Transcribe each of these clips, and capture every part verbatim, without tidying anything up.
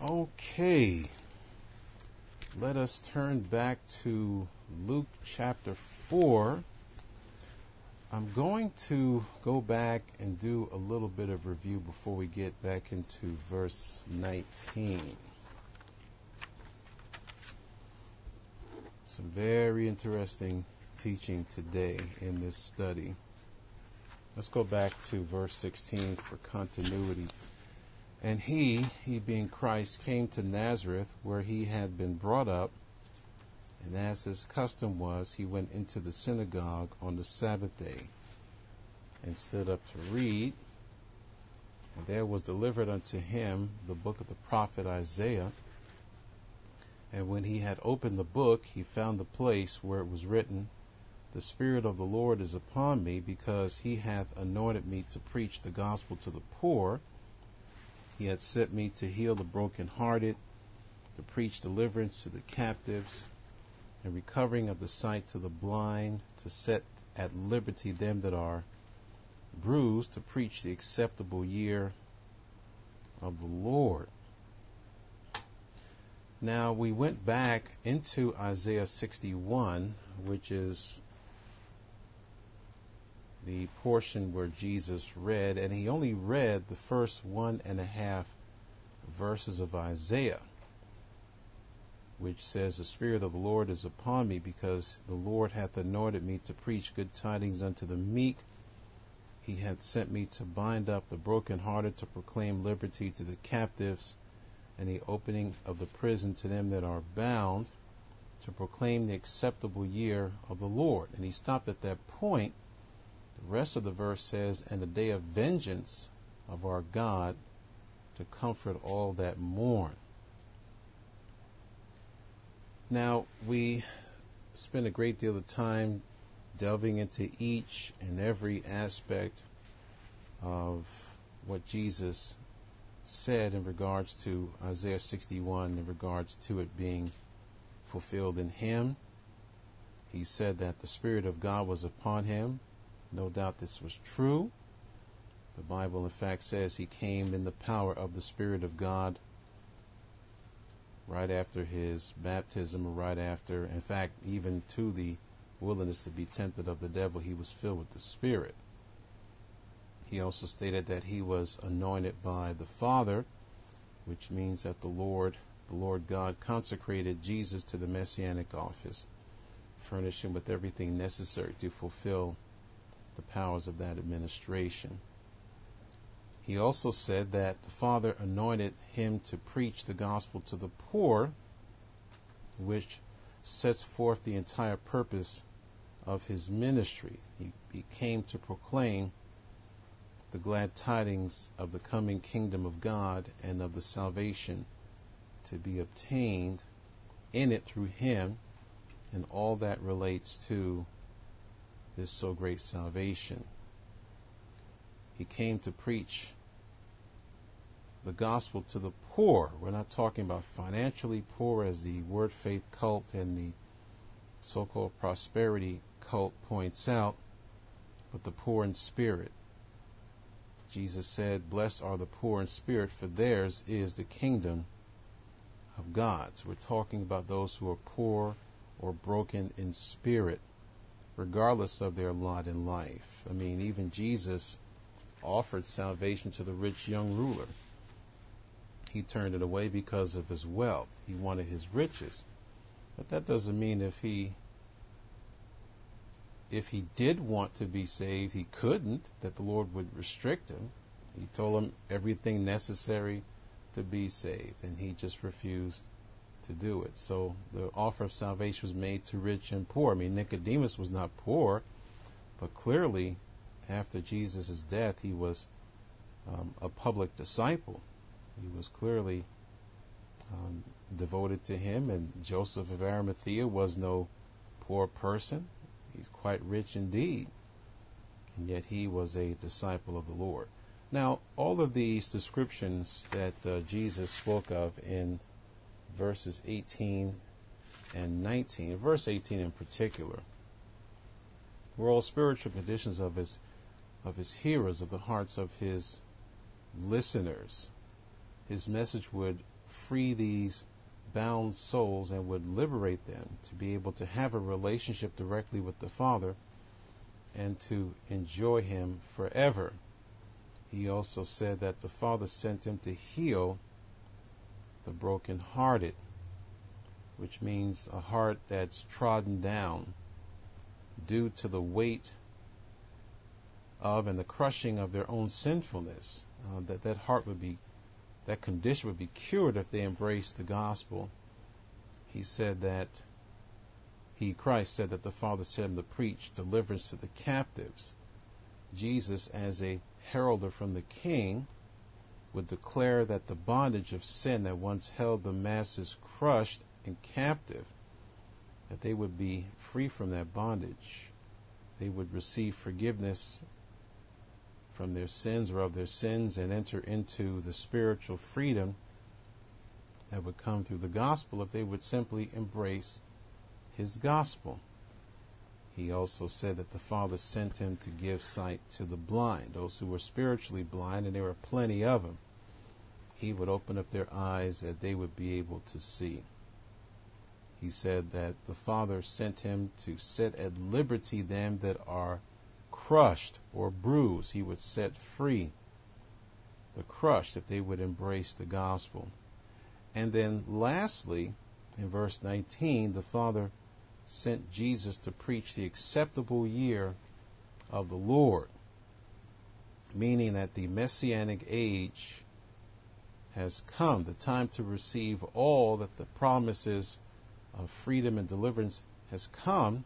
Okay, let us turn back to Luke chapter four. I'm going to go back and do a little bit of review before we get back into verse nineteen. Some very interesting teaching today in this study. Let's go back to verse sixteen for continuity. And he, he being Christ, came to Nazareth, where he had been brought up, and as his custom was, he went into the synagogue on the Sabbath day, and stood up to read. And there was delivered unto him the book of the prophet Isaiah. And when he had opened the book, he found the place where it was written, The Spirit of the Lord is upon me, because he hath anointed me to preach the gospel to the poor. He had sent me to heal the brokenhearted, to preach deliverance to the captives, and recovering of the sight to the blind, to set at liberty them that are bruised, to preach the acceptable year of the Lord. Now we went back into Isaiah sixty-one, which is the portion where Jesus read, and he only read the first one and a half verses of Isaiah, which says, The Spirit of the Lord is upon me, because the Lord hath anointed me to preach good tidings unto the meek. He hath sent me to bind up the brokenhearted, to proclaim liberty to the captives, and the opening of the prison to them that are bound, to proclaim the acceptable year of the Lord. And he stopped at that point. The rest of the verse says, And the day of vengeance of our God, to comfort all that mourn. Now, we spend a great deal of time delving into each and every aspect of what Jesus said in regards to Isaiah sixty-one, in regards to it being fulfilled in him. He said that the Spirit of God was upon him. No doubt this was true. The Bible, in fact, says he came in the power of the Spirit of God right after his baptism, or right after, in fact, even to the wilderness to be tempted of the devil, he was filled with the Spirit. He also stated that he was anointed by the Father, which means that the Lord, the Lord God consecrated Jesus to the Messianic office, furnished him with everything necessary to fulfill the powers of that administration. He also said that the Father anointed him to preach the gospel to the poor, which sets forth the entire purpose of his ministry. He, he came to proclaim the glad tidings of the coming kingdom of God and of the salvation to be obtained in it through him, and all that relates to this so great salvation. He came to preach the gospel to the poor. We're not talking about financially poor, as the Word Faith cult and the so-called prosperity cult points out, but the poor in spirit. Jesus said, Blessed are the poor in spirit, for theirs is the kingdom of God. So we're talking about those who are poor or broken in spirit, regardless of their lot in life. I mean, even Jesus offered salvation to the rich young ruler. He turned it away because of his wealth. He wanted his riches. But that doesn't mean if he if he did want to be saved, he couldn't, that the Lord would restrict him. He told him everything necessary to be saved, and he just refused to do it. So the offer of salvation was made to rich and poor. I mean, Nicodemus was not poor, but clearly after Jesus' death, he was um, a public disciple. He was clearly um, devoted to him, and Joseph of Arimathea was no poor person. He's quite rich indeed, and yet he was a disciple of the Lord. Now, all of these descriptions that uh, Jesus spoke of in verses eighteen and nineteen, verse eighteen in particular, were all spiritual conditions of his of his hearers, of the hearts of his listeners. His message would free these bound souls and would liberate them to be able to have a relationship directly with the Father and to enjoy him forever. He also said that the Father sent him to heal the brokenhearted, which means a heart that's trodden down due to the weight of and the crushing of their own sinfulness. Uh, that that heart would be, that condition would be cured if they embraced the gospel. He said that he, Christ, said that the Father sent him to preach deliverance to the captives. Jesus, as a heralder from the King, would declare that the bondage of sin that once held the masses crushed and captive, that they would be free from that bondage. They would receive forgiveness from their sins or of their sins and enter into the spiritual freedom that would come through the gospel if they would simply embrace his gospel. He also said that the Father sent him to give sight to the blind, those who were spiritually blind, and there were plenty of them. He would open up their eyes that they would be able to see. He said that the Father sent him to set at liberty them that are crushed or bruised. He would set free the crushed if they would embrace the gospel. And then lastly, in verse nineteen, the Father sent Jesus to preach the acceptable year of the Lord, meaning that the Messianic age has come, the time to receive all that the promises of freedom and deliverance has come,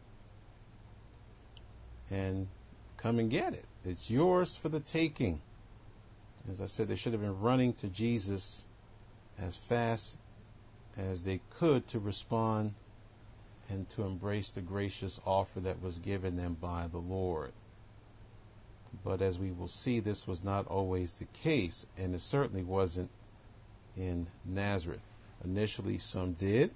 and come and get it. It's yours for the taking. As I said, they should have been running to Jesus as fast as they could to respond and to embrace the gracious offer that was given them by the Lord. But as we will see, this was not always the case, and it certainly wasn't in Nazareth. Initially, some did,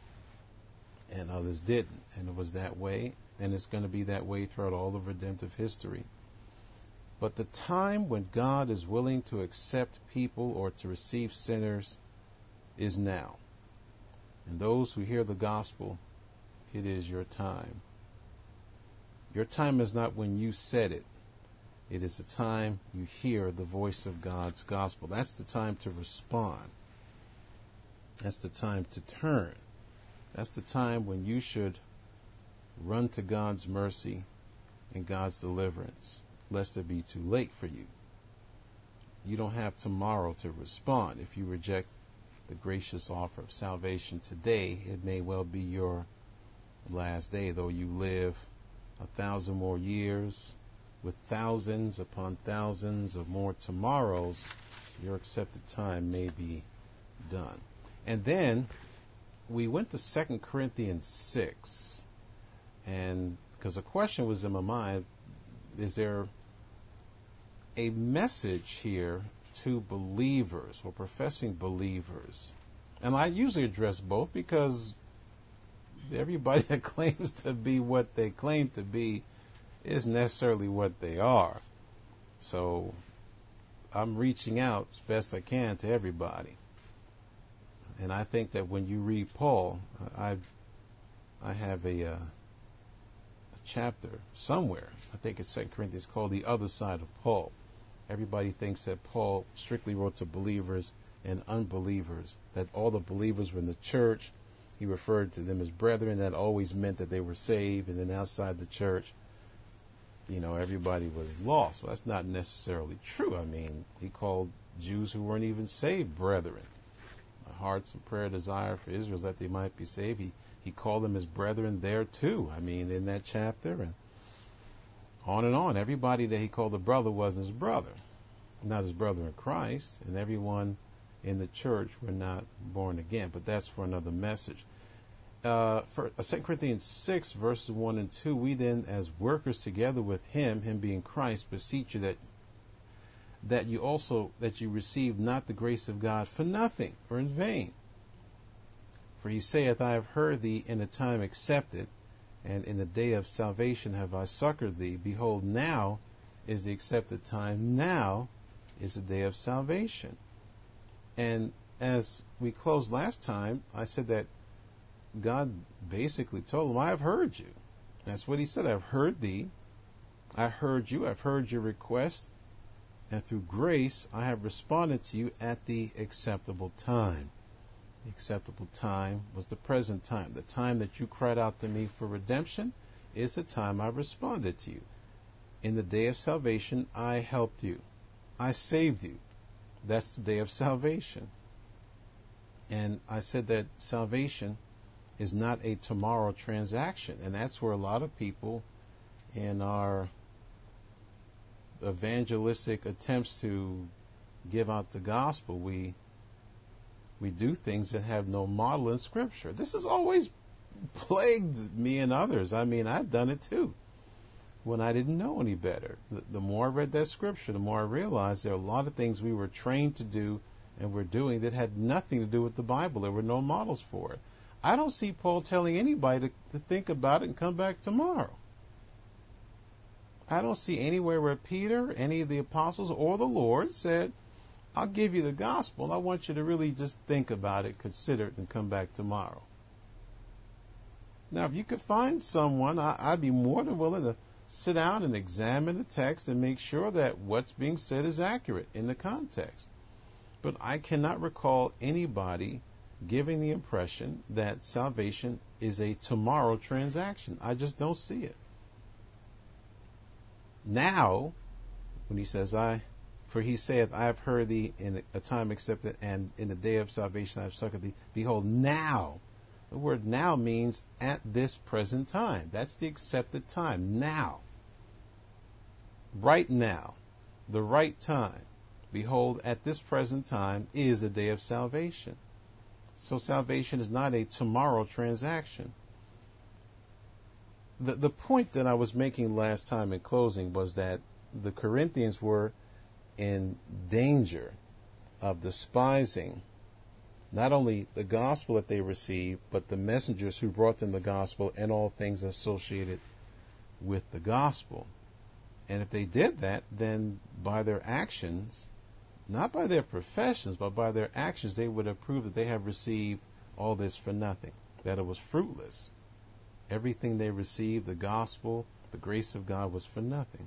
and others didn't, and it was that way, and it's going to be that way throughout all of redemptive history. But the time when God is willing to accept people or to receive sinners is now. And those who hear the gospel, it is your time. Your time is not when you said it. It is the time you hear the voice of God's gospel. That's the time to respond. That's the time to turn. That's the time when you should run to God's mercy and God's deliverance, lest it be too late for you. You don't have tomorrow to respond. If you reject the gracious offer of salvation today, it may well be your last day, though you live a thousand more years with thousands upon thousands of more tomorrows, your accepted time may be done. And then we went to Second Corinthians six, and because a question was in my mind, is there a message here to believers or professing believers? And I usually address both, because everybody that claims to be what they claim to be isn't necessarily what they are. So I'm reaching out as best I can to everybody. And I think that when you read Paul, I I have a, uh, a chapter somewhere, I think it's Second Corinthians, called The Other Side of Paul. Everybody thinks that Paul strictly wrote to believers and unbelievers, that all the believers were in the church. He referred to them as brethren. That always meant that they were saved, and then outside the church, you know, everybody was lost. Well, that's not necessarily true. I mean, he called Jews who weren't even saved brethren. My heart's and prayer desire for Israel is that they might be saved. He, he called them his brethren there too. I mean, in that chapter, and on and on. Everybody that he called a brother wasn't his brother, not his brother in Christ, and everyone in the church were not born again. But that's for another message. Uh, for uh, Second Corinthians six, verses one and two, we then, as workers together with him, him being Christ, beseech you that that you also that you receive not the grace of God for nothing or in vain. For he saith, I have heard thee in a time accepted, and in the day of salvation have I succored thee. Behold, now is the accepted time, now is the day of salvation. And as we closed last time, I said that God basically told him, I have heard you. That's what he said. I've heard thee. I heard you. I've heard your request. And through grace, I have responded to you at the acceptable time. The acceptable time was the present time. The time that you cried out to me for redemption is the time I responded to you. In the day of salvation, I helped you. I saved you. That's the day of salvation. And I said that salvation is not a tomorrow transaction. And that's where a lot of people in our evangelistic attempts to give out the gospel, we we do things that have no model in Scripture. This has always plagued me and others. I mean, I've done it too when I didn't know any better. The, the more I read that Scripture, the more I realized there are a lot of things we were trained to do and were doing that had nothing to do with the Bible. There were no models for it. I don't see Paul telling anybody to, to think about it and come back tomorrow. I don't see anywhere where Peter, any of the apostles, or the Lord said, I'll give you the gospel. I want you to really just think about it, consider it, and come back tomorrow. Now, if you could find someone, I, I'd be more than willing to sit down and examine the text and make sure that what's being said is accurate in the context. But I cannot recall anybody giving the impression that salvation is a tomorrow transaction. I just don't see it. Now, when he says, I, for he saith, I have heard thee in a time accepted, and in the day of salvation I have succored thee. Behold, now. The word now means at this present time. That's the accepted time. Now. Right now. The right time. Behold, at this present time is the day of salvation. So salvation is not a tomorrow transaction. The, the point that I was making last time in closing was that the Corinthians were in danger of despising not only the gospel that they received, but the messengers who brought them the gospel and all things associated with the gospel. And if they did that, then by their actions, not by their professions, but by their actions, they would have proved that they have received all this for nothing, that it was fruitless. Everything they received, the gospel, the grace of God, was for nothing.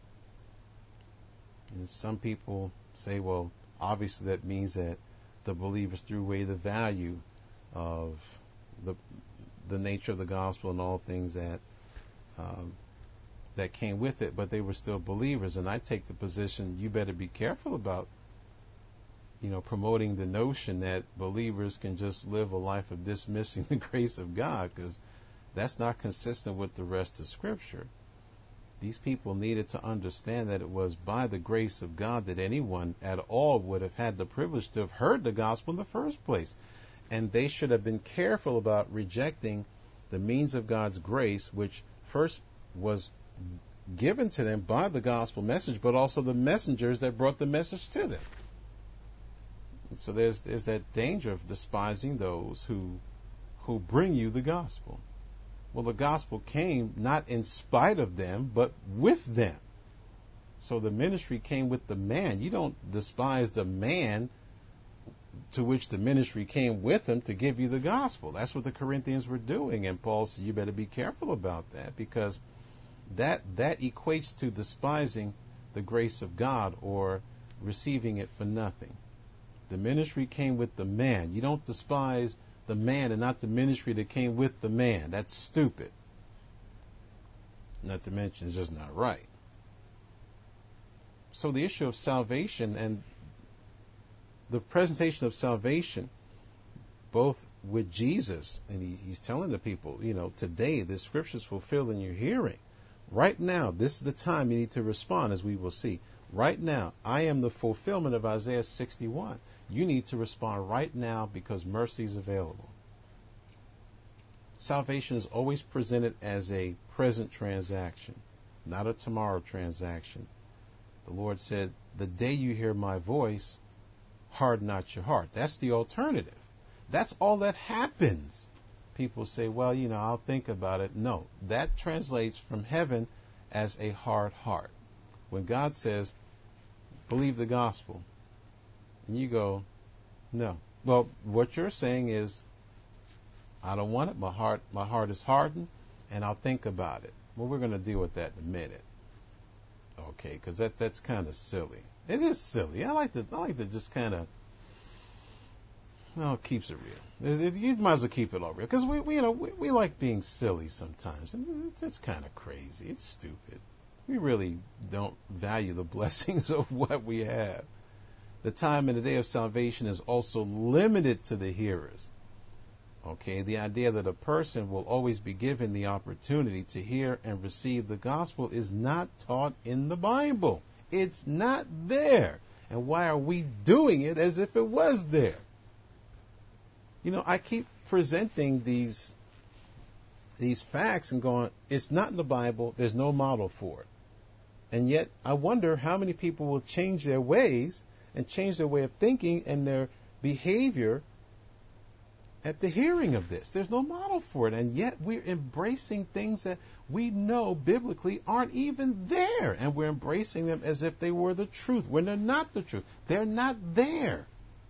And some people say, well, obviously that means that the believers threw away the value of the the nature of the gospel and all things that um, that came with it, but they were still believers. And I take the position, you better be careful about, you know, promoting the notion that believers can just live a life of dismissing the grace of God, because that's not consistent with the rest of Scripture. These people needed to understand that it was by the grace of God that anyone at all would have had the privilege to have heard the gospel in the first place. And they should have been careful about rejecting the means of God's grace, which first was given to them by the gospel message, but also the messengers that brought the message to them. And so there's there's that danger of despising those who who bring you the gospel. Well, the gospel came not in spite of them, but with them. So the ministry came with the man. You don't despise the man to which the ministry came with him to give you the gospel. That's what the Corinthians were doing. And Paul said, you better be careful about that, because that that equates to despising the grace of God or receiving it for nothing. The ministry came with the man. You don't despise the man and not the ministry that came with the man. That's stupid. Not to mention it's just not right. So the issue of salvation and the presentation of salvation, both with Jesus, and he, he's telling the people, you know, today the scripture is fulfilled in your hearing. Right now, this is the time you need to respond, as we will see. Right now, I am the fulfillment of Isaiah sixty-one. You need to respond right now because mercy is available. Salvation is always presented as a present transaction, not a tomorrow transaction. The Lord said, the day you hear my voice, harden not your heart. That's the alternative. That's all that happens. People say, well, you know, I'll think about it. No, that translates from heaven as a hard heart. When God says, believe the gospel, and you go, no, Well, what you're saying is, I don't want it. My heart, my heart is hardened, and I'll think about it. Well, we're going to deal with that in a minute, okay? Because that that's kind of silly. It is silly. I like to I like to just kind of, well, it keeps it real. It, it, you might as well keep it all real, because we, we you know we, we like being silly sometimes. It's, it's kind of crazy. It's stupid. We really don't value the blessings of what we have. The time and the day of salvation is also limited to the hearers. Okay, the idea that a person will always be given the opportunity to hear and receive the gospel is not taught in the Bible. It's not there. And why are we doing it as if it was there? You know, I keep presenting these these facts and going, it's not in the Bible. There's no model for it. And yet I wonder how many people will change their ways and change their way of thinking and their behavior at the hearing of this. There's no model for it, and yet we're embracing things that we know biblically aren't even there, and we're embracing them as if they were the truth, when they're not the truth. They're not there.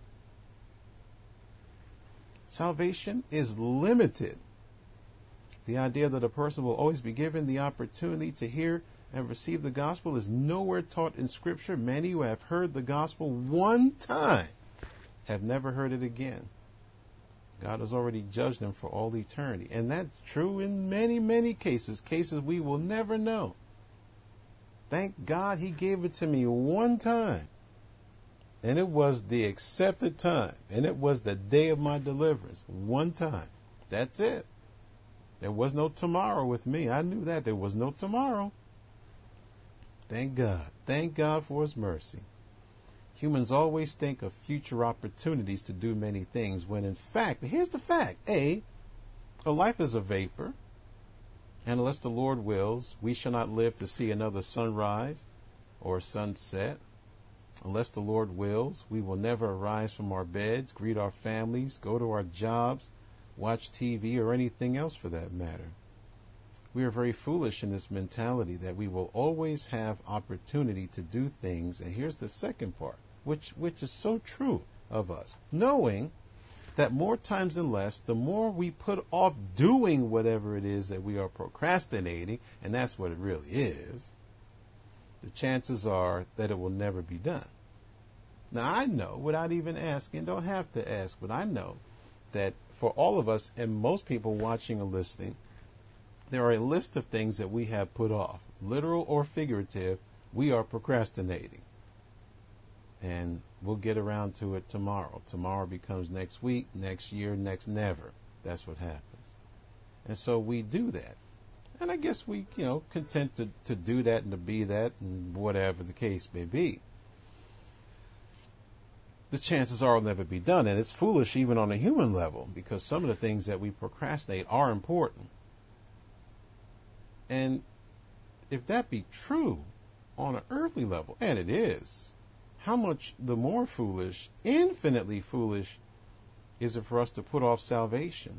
Salvation is limited. The idea that a person will always be given the opportunity to hear and receive the gospel is nowhere taught in Scripture. Many who have heard the gospel one time have never heard it again. God has already judged them for all eternity. And that's true in many, many cases, cases we will never know. Thank God he gave it to me one time. And it was the accepted time. And it was the day of my deliverance. One time. That's it. There was no tomorrow with me. I knew that. There was no tomorrow. Thank God. Thank God for his mercy. Humans always think of future opportunities to do many things when in fact, here's the fact. A, a life is a vapor, and unless the Lord wills, we shall not live to see another sunrise or sunset. Unless the Lord wills, we will never arise from our beds, greet our families, go to our jobs, watch T V, or anything else for that matter. We are very foolish in this mentality that we will always have opportunity to do things. And here's the second part, which which is so true of us. Knowing that more times than less, the more we put off doing whatever it is that we are procrastinating, and that's what it really is, the chances are that it will never be done. Now, I know, without even asking, don't have to ask, but I know that for all of us and most people watching or listening, there are a list of things that we have put off, literal or figurative. We are procrastinating. And we'll get around to it tomorrow. Tomorrow becomes next week, next year, next never. That's what happens. And so we do that. And I guess we, you know, content to, to do that and to be that and whatever the case may be. The chances are it'll never be done. And it's foolish even on a human level, because some of the things that we procrastinate are important. And if that be true on an earthly level, and it is, how much the more foolish, infinitely foolish, is it for us to put off salvation,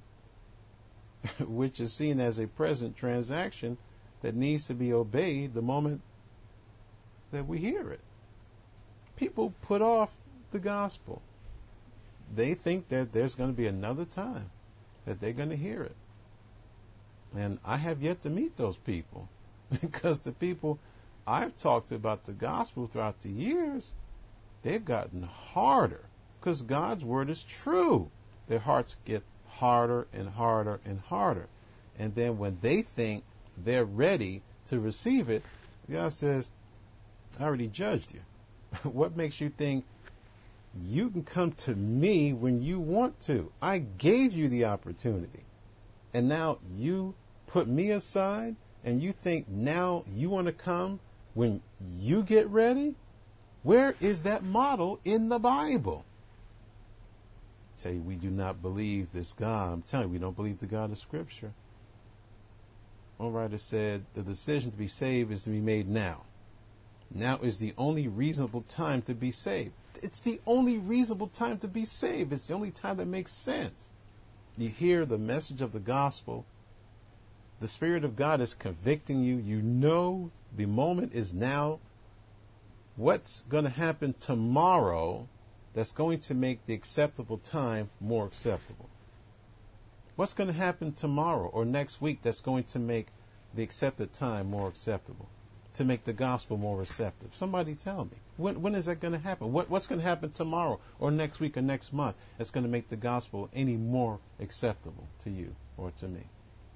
which is seen as a present transaction that needs to be obeyed the moment that we hear it. People put off the gospel. They think that there's going to be another time that they're going to hear it. And I have yet to meet those people, because the people I've talked to about the gospel throughout the years, they've gotten harder, because God's word is true. Their hearts get harder and harder and harder. And then when they think they're ready to receive it, God says, I already judged you. What makes you think you can come to me when you want to? I gave you the opportunity. And now you put me aside, and you think now you want to come when you get ready? Where is that model in the Bible? I tell you, we do not believe this God. I'm telling you, we don't believe the God of Scripture. One writer said, the decision to be saved is to be made now. Now is the only reasonable time to be saved. It's the only reasonable time to be saved. It's the only time that makes sense. You hear the message of the gospel. The Spirit of God is convicting you. You know the moment is now. What's going to happen tomorrow that's going to make the acceptable time more acceptable? What's going to happen tomorrow or next week that's going to make the accepted time more acceptable, to make the gospel more receptive? Somebody tell me. When, when is that going to happen? What, what's going to happen tomorrow or next week or next month that's going to make the gospel any more acceptable to you or to me?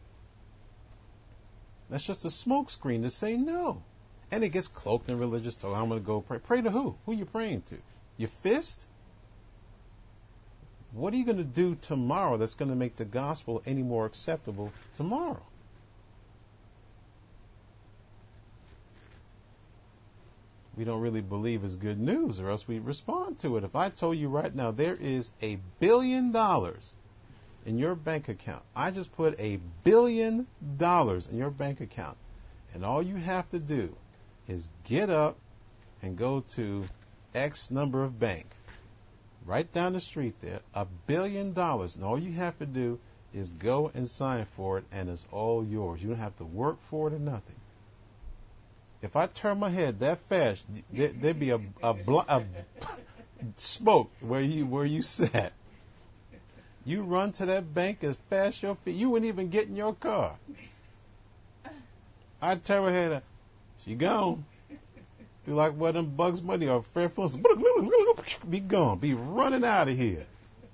That's just a smokescreen to say no. And it gets cloaked in religious talk. I'm going to go pray. Pray to who? Who are you praying to? Your fist? What are you going to do tomorrow that's going to make the gospel any more acceptable tomorrow? We don't really believe is good news, or else we respond to it. If I told you right now there is a billion dollars in your bank account, I just put a billion dollars in your bank account, and all you have to do is get up and go to X number of bank, right down the street there, a billion dollars, and all you have to do is go and sign for it, and it's all yours. You don't have to work for it or nothing. If I turn my head that fast, there, there'd be a, a, bl- a smoke where you where you sat. You run to that bank as fast as your feet. You wouldn't even get in your car. I'd turn my head. She gone. Do like one of them Bugs Bunny or Fred Flintstone. Be gone. Be running out of here.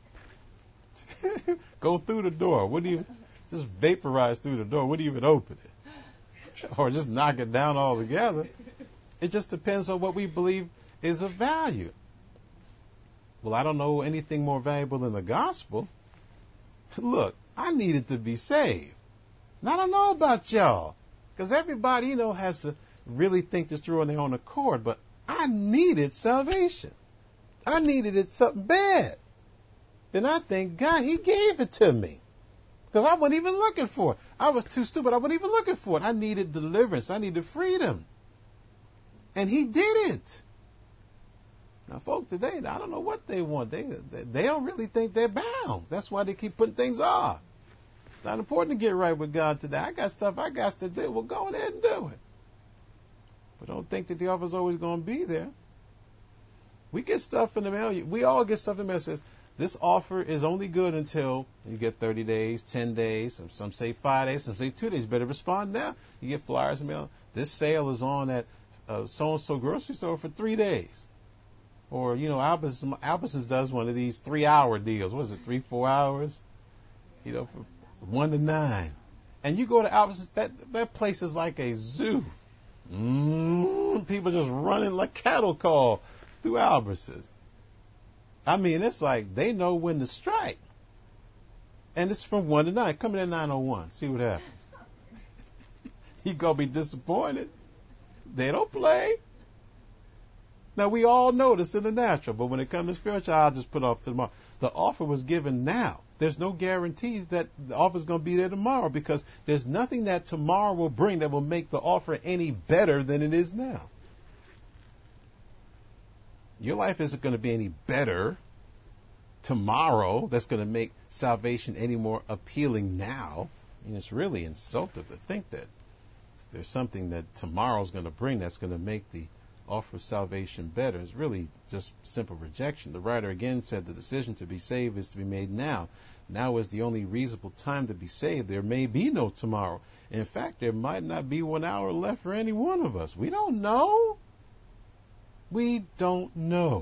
Go through the door. What do you just vaporize through the door? What do you even open it? Or just knock it down altogether. It just depends on what we believe is of value. Well, I don't know anything more valuable than the gospel. Look, I needed to be saved. And I don't know about y'all. Because everybody, you know, has to really think this through on their own accord. But I needed salvation. I needed it something bad. Then I thank God he gave it to me. Because I wasn't even looking for it. I was too stupid. I wasn't even looking for it. I needed deliverance. I needed freedom. And he did it. Now, folk today, I don't know what they want. They, they they don't really think they're bound. That's why they keep putting things off. It's not important to get right with God today. I got stuff I got to do. Well, go ahead and do it. But don't think that the offer's always going to be there. We get stuff in the mail. We all get stuff in the mail that says, this offer is only good until you get thirty days, ten days. Some, some say five days, some say two days. Better respond now. You get flyers in the mail. This sale is on at uh, so-and-so grocery store for three days. Or, you know, Albertsons, Albertsons does one of these three-hour deals. What is it, three, four hours? You know, for one to nine. And you go to Albertsons, that, that place is like a zoo. Mm, people just running like cattle call through Albertsons. I mean, it's like they know when to strike. And it's from one to nine. Come in at nine oh one. See what happens. You're going to be disappointed. They don't play. Now, we all know this in the natural, but when it comes to spiritual, I'll just put off to tomorrow. The offer was given now. There's no guarantee that the offer is going to be there tomorrow, because there's nothing that tomorrow will bring that will make the offer any better than it is now. Your life isn't going to be any better tomorrow that's going to make salvation any more appealing now. I mean, it's really insulting to think that there's something that tomorrow's going to bring that's going to make the offer of salvation better. It's really just simple rejection. The writer again said the decision to be saved is to be made now. Now is the only reasonable time to be saved. There may be no tomorrow. In fact, there might not be one hour left for any one of us. We don't know. We don't know.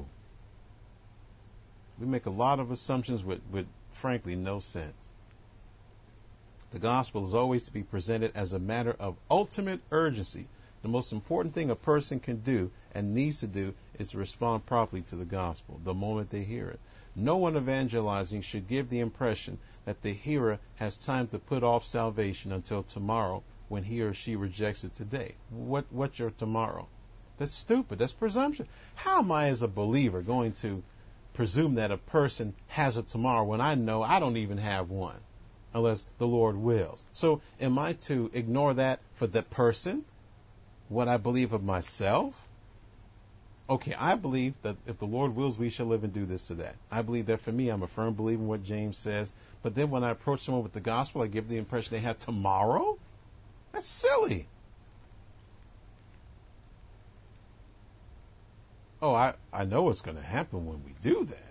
We make a lot of assumptions with, with, frankly, no sense. The gospel is always to be presented as a matter of ultimate urgency. The most important thing a person can do and needs to do is to respond properly to the gospel the moment they hear it. No one evangelizing should give the impression that the hearer has time to put off salvation until tomorrow when he or she rejects it today. What, what's your tomorrow? That's stupid. That's presumption. How am I as a believer going to presume that a person has a tomorrow when I know I don't even have one unless the Lord wills? So am I to ignore that for the person? What I believe of myself? Okay, I believe that if the Lord wills, we shall live and do this or that. I believe that for me, I'm a firm believer in what James says. But then when I approach someone with the gospel, I give the impression they have tomorrow? That's silly. Oh, I, I know what's going to happen when we do that.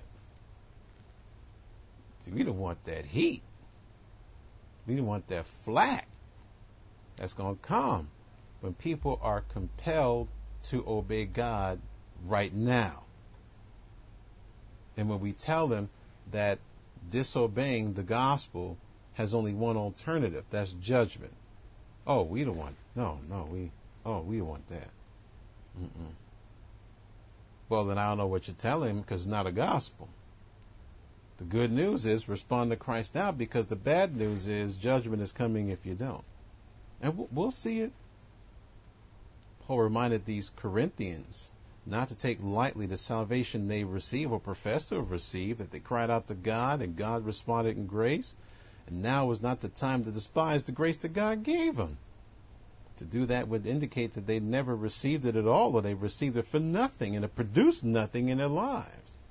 See, we don't want that heat. We don't want that flack that's going to come when people are compelled to obey God right now. And when we tell them that disobeying the gospel has only one alternative, that's judgment. Oh, we don't want, no, no, we, oh, we don't want that. Mm-mm. Well, then I don't know what you're telling him because it's not a gospel. The good news is respond to Christ now, because the bad news is judgment is coming if you don't. And we'll see it. Paul reminded these Corinthians not to take lightly the salvation they receive or profess to have received, that they cried out to God and God responded in grace. And now was not the time to despise the grace that God gave them. To do that would indicate that they never received it at all, or they received it for nothing, and it produced nothing in their lives.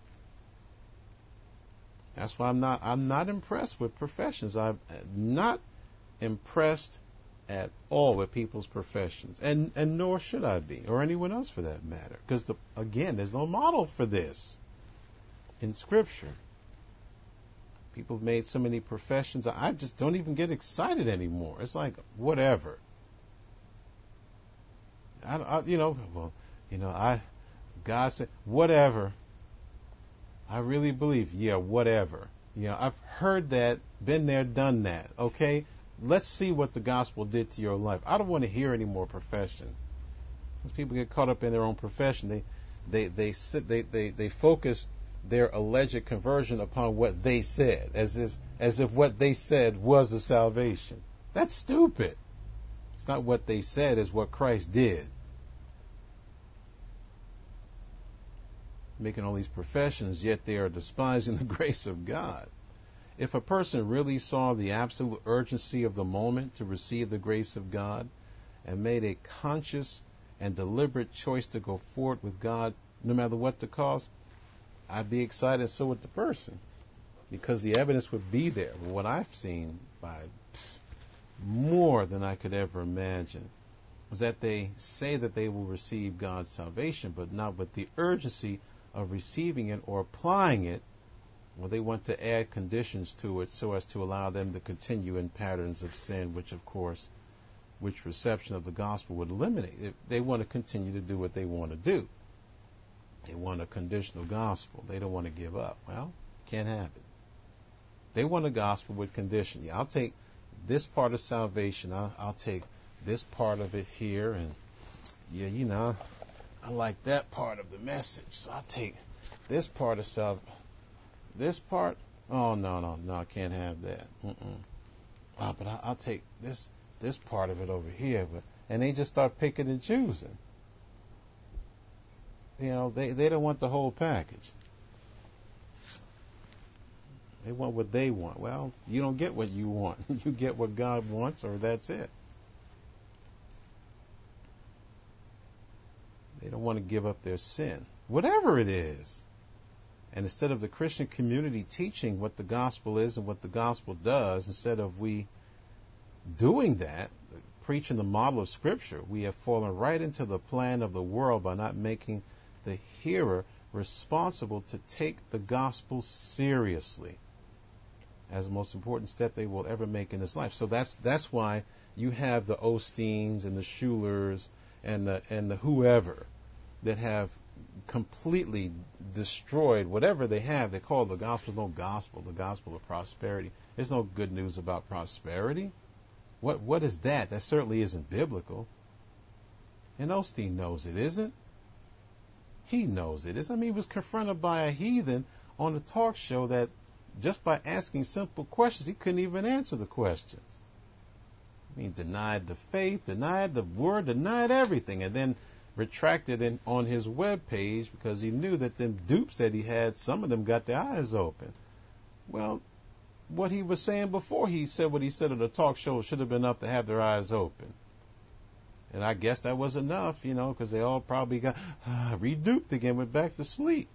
That's why I'm not I'm not impressed with professions. I'm not impressed at all with people's professions, and and nor should I be, or anyone else for that matter, because the, again, there's no model for this in Scripture. People have made so many professions, I just don't even get excited anymore. It's like whatever. I, I you know, well, you know, I God said whatever. I really believe, yeah, whatever. You know, I've heard that, been there, done that. Okay, let's see what the gospel did to your life. I don't want to hear any more professions. Because people get caught up in their own profession, they, they, they sit, they, they, they focus their alleged conversion upon what they said, as if, as if what they said was the salvation. That's stupid. It's not what they said; it's what Christ did. Making all these professions, yet they are despising the grace of God. If a person really saw the absolute urgency of the moment to receive the grace of God and made a conscious and deliberate choice to go forward with God, no matter what the cost, I'd be excited, and so would the person, because the evidence would be there. What I've seen by more than I could ever imagine is that they say that they will receive God's salvation, but not with the urgency of receiving it or applying it. Well, they want to add conditions to it so as to allow them to continue in patterns of sin, which, of course, which reception of the gospel would eliminate. They want to continue to do what they want to do. They want a conditional gospel. They don't want to give up. Well, can't have it. They want a gospel with condition. Yeah, I'll take this part of salvation. I'll, I'll take this part of it here, and yeah, you know, I like that part of the message, so I'll take this part of salvation. This part? Oh, no, no, no, I can't have that. Mm-mm. Oh, but I, I'll take this this part of it over here. But and they just start picking and choosing. You know, they, they don't want the whole package. They want what they want. Well, you don't get what you want. You get what God wants, or that's it. They don't want to give up their sin, whatever it is. And instead of the Christian community teaching what the gospel is and what the gospel does, instead of we doing that, preaching the model of Scripture, we have fallen right into the plan of the world by not making the hearer responsible to take the gospel seriously as the most important step they will ever make in this life. So that's that's why you have the Osteens and the Schulers and the and the whoever that have completely destroyed whatever they have. They call the gospel no gospel, the gospel of prosperity. There's no good news about prosperity. What what is that? That certainly isn't biblical. And Osteen knows it isn't. He knows it is. I mean, he was confronted by a heathen on a talk show that just by asking simple questions, he couldn't even answer the questions. I mean, denied the faith, denied the word, denied everything, and then retracted in, on his webpage because he knew that them dupes that he had, some of them got their eyes open. Well, what he was saying before he said what he said on the talk show should have been enough to have their eyes open. And I guess that was enough, you know, because they all probably got ah, reduped again, went back to sleep.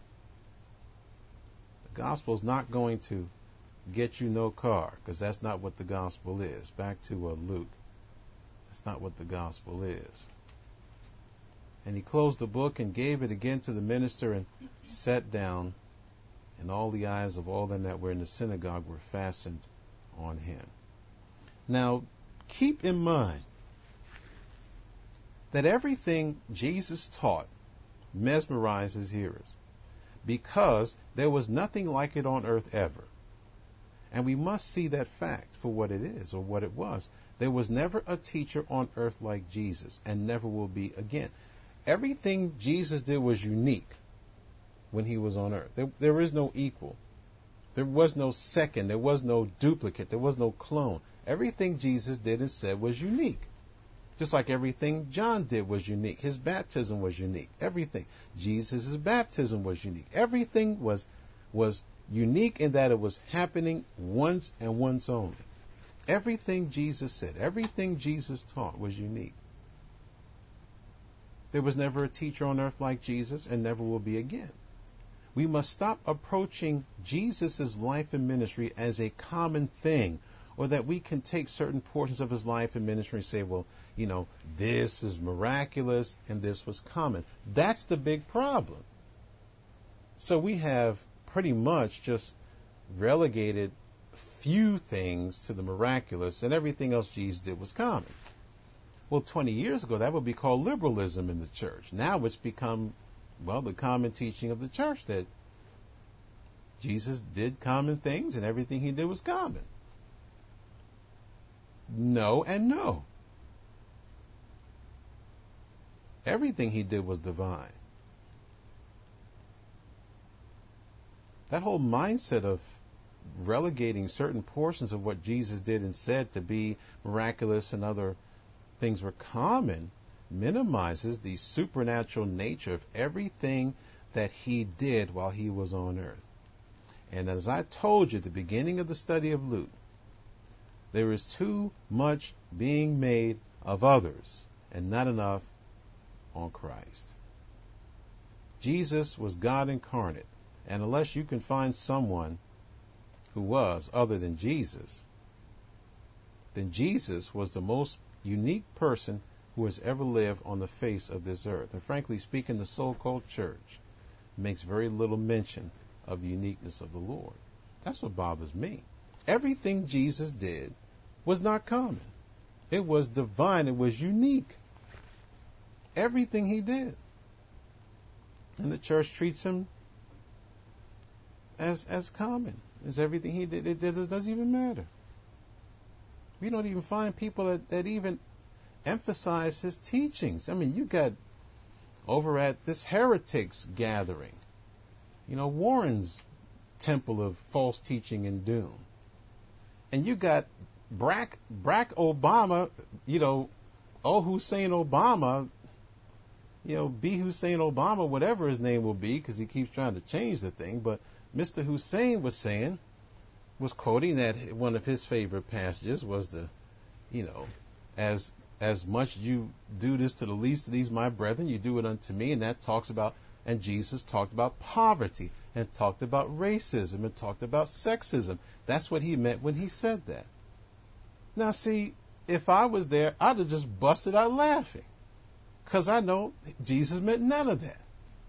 The gospel is not going to get you no car, because that's not what the gospel is. Back to uh, Luke. That's not what the gospel is. And he closed the book and gave it again to the minister and sat down, and all the eyes of all them that were in the synagogue were fastened on him. Now, keep in mind that everything Jesus taught mesmerized his hearers, because there was nothing like it on earth ever. And we must see that fact for what it is, or what it was. There was never a teacher on earth like Jesus, and never will be again. Everything Jesus did was unique when he was on earth. There, there is no equal. There was no second. There was no duplicate. There was no clone. Everything Jesus did and said was unique. Just like everything John did was unique. His baptism was unique. Everything. Jesus' baptism was unique. Everything was was unique in that it was happening once and once only. Everything Jesus said, everything Jesus taught was unique. There was never a teacher on earth like Jesus, and never will be again. We must stop approaching Jesus' life and ministry as a common thing, or that we can take certain portions of his life and ministry and say, well, you know, this is miraculous and this was common. That's the big problem. So we have pretty much just relegated few things to the miraculous, and everything else Jesus did was common. Well, twenty years ago, that would be called liberalism in the church. Now it's become, well, the common teaching of the church that Jesus did common things and everything he did was common. No and no. Everything he did was divine. That whole mindset of relegating certain portions of what Jesus did and said to be miraculous and other things were common minimizes the supernatural nature of everything that he did while he was on earth. And as I told you at the beginning of the study of Luke, there is too much being made of others and not enough on Christ. Jesus was God incarnate, and unless you can find someone who was other than Jesus, then Jesus was the most unique person who has ever lived on the face of this earth. And frankly speaking, the so-called church makes very little mention of the uniqueness of the Lord. That's what bothers me. Everything Jesus did was not common. It was divine. It was unique. Everything he did. And the church treats him as as common as everything he did. It, it doesn't even matter. We don't even find people that, that even emphasize his teachings. I mean, you got over at this heretics gathering, you know, Warren's temple of false teaching and doom. And you got Barack, Barack Obama, you know, oh, Hussein Obama, you know, B. Hussein Obama, whatever his name will be, because he keeps trying to change the thing. But Mister Hussein was saying, was quoting that one of his favorite passages was the, you know, as as much you do this to the least of these my brethren, you do it unto me. And that talks about, and Jesus talked about poverty and talked about racism and talked about sexism. That's what he meant when he said that. Now, see, if I was there, I'd have just busted out laughing, because I know Jesus meant none of that.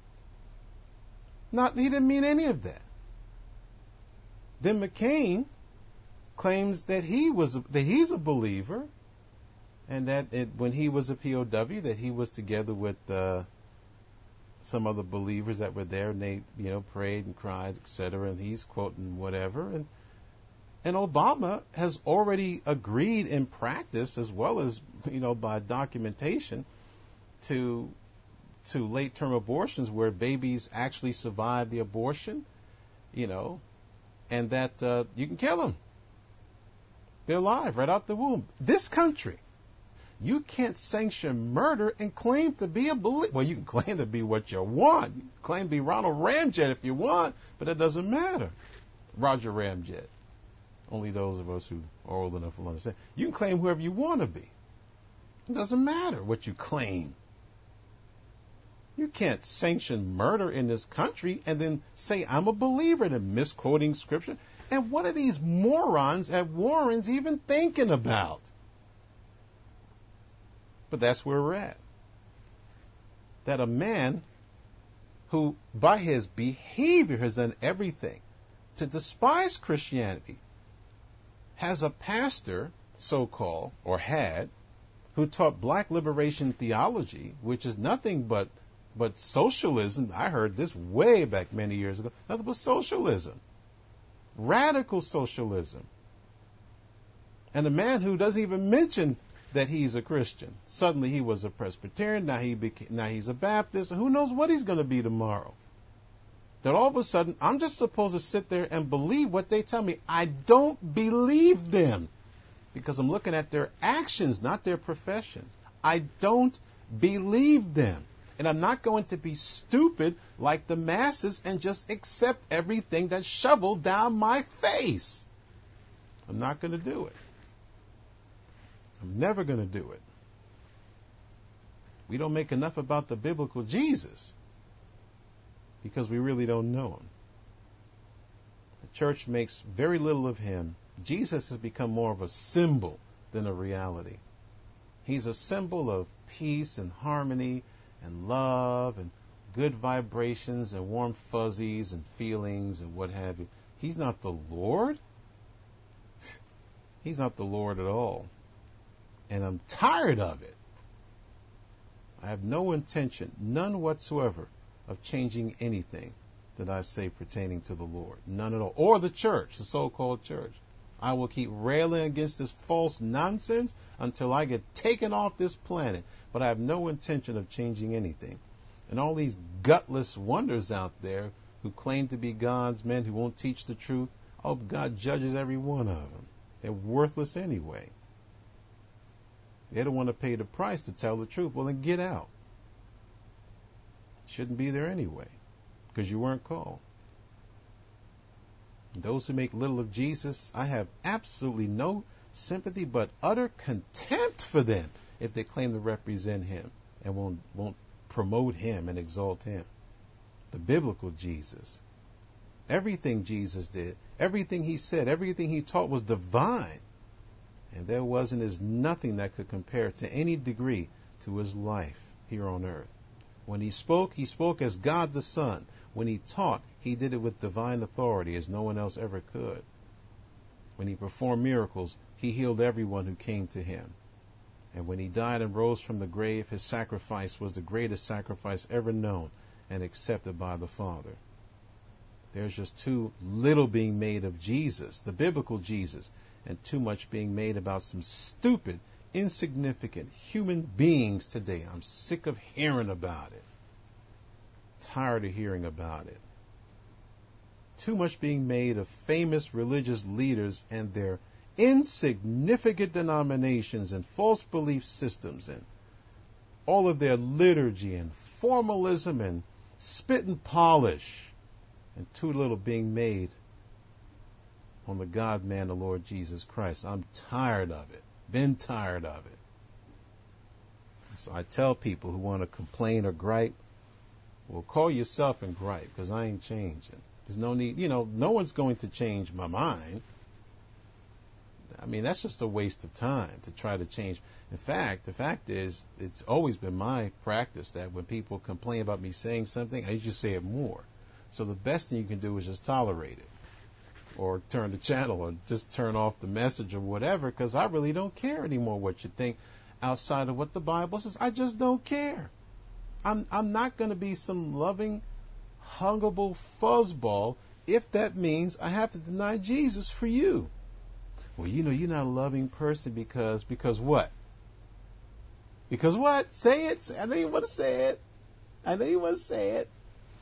Not, he didn't mean any of that. Then McCain claims that he was a, that he's a believer, and that it, when he was a P O W, that he was together with uh, some other believers that were there, and they, you know, prayed and cried, et cetera. And he's quoting whatever. And and Obama has already agreed in practice, as well as, you know, by documentation, to to late-term abortions where babies actually survive the abortion, you know, and that uh, you can kill them. They're alive right out the womb. This country, you can't sanction murder and claim to be a believer. Well, you can claim to be what you want. You can claim to be Ronald Ramjet if you want, but that doesn't matter. Roger Ramjet. Only those of us who are old enough will understand. You can claim whoever you want to be. It doesn't matter what you claim. You can't sanction murder in this country and then say, I'm a believer, and misquoting scripture. And what are these morons at Warren's even thinking about? But that's where we're at. that a man who, by his behavior, has done everything to despise Christianity, has a pastor, so-called, or had, who taught black liberation theology, which is nothing but but socialism. I heard this way back many years ago. Nothing but socialism. Radical socialism. And a man who doesn't even mention that he's a Christian. Suddenly he was a Presbyterian, now he became, now he's a Baptist, and who knows what he's going to be tomorrow. That all of a sudden, I'm just supposed to sit there and believe what they tell me. I don't believe them because I'm looking at their actions, not their professions. I don't believe them. And I'm not going to be stupid like the masses and just accept everything that's shoveled down my face. I'm not going to do it. I'm never going to do it. We don't make enough about the biblical Jesus because we really don't know him. The church makes very little of him. Jesus has become more of a symbol than a reality. He's a symbol of peace and harmony and love and good vibrations and warm fuzzies and feelings and what have you. He's not the Lord. He's not the Lord at all. And I'm tired of it. I have no intention, none whatsoever, of changing anything that I say pertaining to the Lord. None at all. Or the church, the so-called church. I will keep railing against this false nonsense until I get taken off this planet. But I have no intention of changing anything. And all these gutless wonders out there who claim to be God's men, who won't teach the truth, oh, God judges every one of them. They're worthless anyway. They don't want to pay the price to tell the truth. Well, then get out. Shouldn't be there anyway, because you weren't called. Those who make little of Jesus, I have absolutely no sympathy but utter contempt for them if they claim to represent him and won't, won't promote him and exalt him. The biblical Jesus. Everything Jesus did, everything he said, everything he taught was divine. And there was and is nothing that could compare to any degree to his life here on earth. When he spoke, he spoke as God the Son. When he taught, he did it with divine authority as no one else ever could. When he performed miracles, he healed everyone who came to him. And when he died and rose from the grave, his sacrifice was the greatest sacrifice ever known and accepted by the Father. There's just too little being made of Jesus, the biblical Jesus, and too much being made about some stupid, insignificant human beings today. I'm sick of hearing about it. Tired of hearing about it. Too much being made of famous religious leaders and their insignificant denominations and false belief systems and all of their liturgy and formalism and spit and polish, and too little being made on the God-man, the Lord Jesus Christ. I'm tired of it. Been tired of it. So I tell people who want to complain or gripe, well, call yourself and gripe, because I ain't changing. There's no need, you know, no one's going to change my mind. I mean, that's just a waste of time to try to change. In fact, the fact is, it's always been my practice that when people complain about me saying something, I usually say it more. So the best thing you can do is just tolerate it, or turn the channel, or just turn off the message or whatever, because I really don't care anymore what you think outside of what the Bible says. I just don't care. I'm I'm not going to be some loving, huggable fuzzball if that means I have to deny Jesus for you. Well, you know, you're not a loving person because, because what? Because what? Say it. I know you want to say it. I know you want to say it.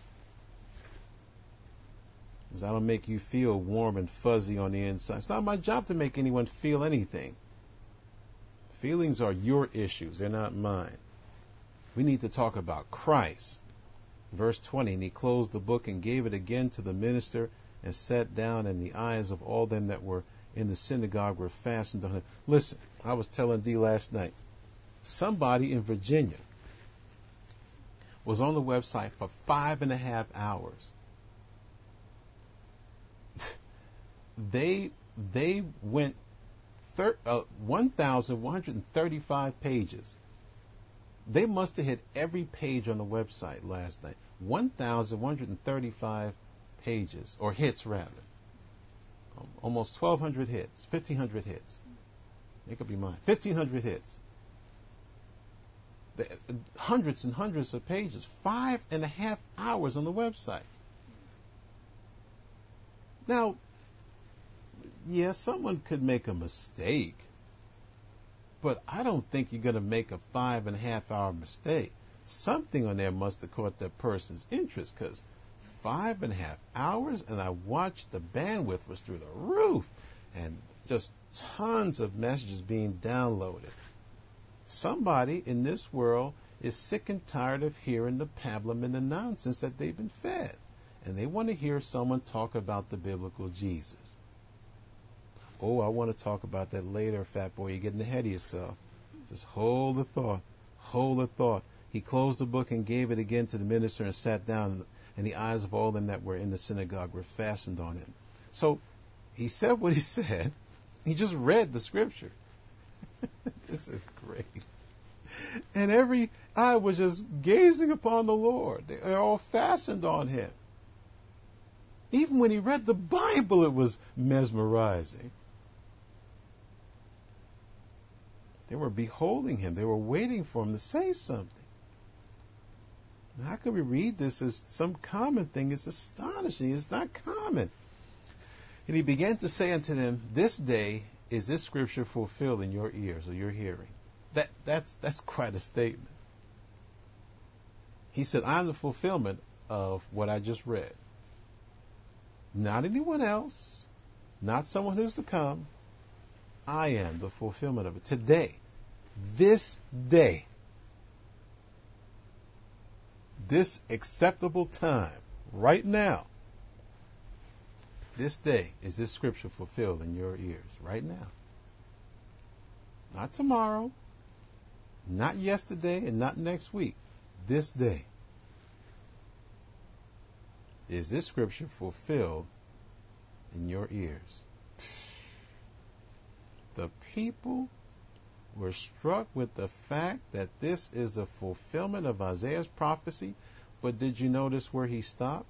Because I don't make you feel warm and fuzzy on the inside. It's not my job to make anyone feel anything. Feelings are your issues. They're not mine. We need to talk about Christ. Verse twenty, and he closed the book and gave it again to the minister and sat down, and the eyes of all them that were in the synagogue were fastened on him. Listen, I was telling D last night, somebody in Virginia was on the website for five and a half hours. They they went thir- uh, one thousand one hundred thirty-five pages They must have hit every page on the website last night. one thousand one hundred thirty-five pages, or hits rather. Um, almost twelve hundred hits, fifteen hundred hits. It could be mine. fifteen hundred hits. The, uh, hundreds and hundreds of pages. Five and a half hours on the website. Now, yeah, someone could make a mistake, but I don't think you're going to make a five and a half hour mistake. Something on there must have caught that person's interest, because five and a half hours, and I watched the bandwidth was through the roof, and just tons of messages being downloaded. Somebody in this world is sick and tired of hearing the pablum and the nonsense that they've been fed, and they want to hear someone talk about the biblical Jesus. Oh, I want to talk about that later, fat boy. You're getting ahead of yourself. Just hold the thought. Hold the thought. He closed the book and gave it again to the minister and sat down, and the eyes of all them that were in the synagogue were fastened on him. So he said what he said. He just read the scripture. This is great. And every eye was just gazing upon the Lord. They're all fastened on him. Even when he read the Bible, it was mesmerizing. They were beholding him. They were waiting for him to say something. How can we read this as some common thing? It's astonishing. It's not common. And he began to say unto them, this day is this scripture fulfilled in your ears or your hearing. That that's that's quite a statement. He said, I'm the fulfillment of what I just read. Not anyone else, not someone who's to come. I am the fulfillment of it. Today, this day, this acceptable time, right now, this day is this scripture fulfilled in your ears, right now. Not tomorrow, not yesterday, and not next week. This day is this scripture fulfilled in your ears. The people were struck with the fact that this is the fulfillment of Isaiah's prophecy. But did you notice where he stopped?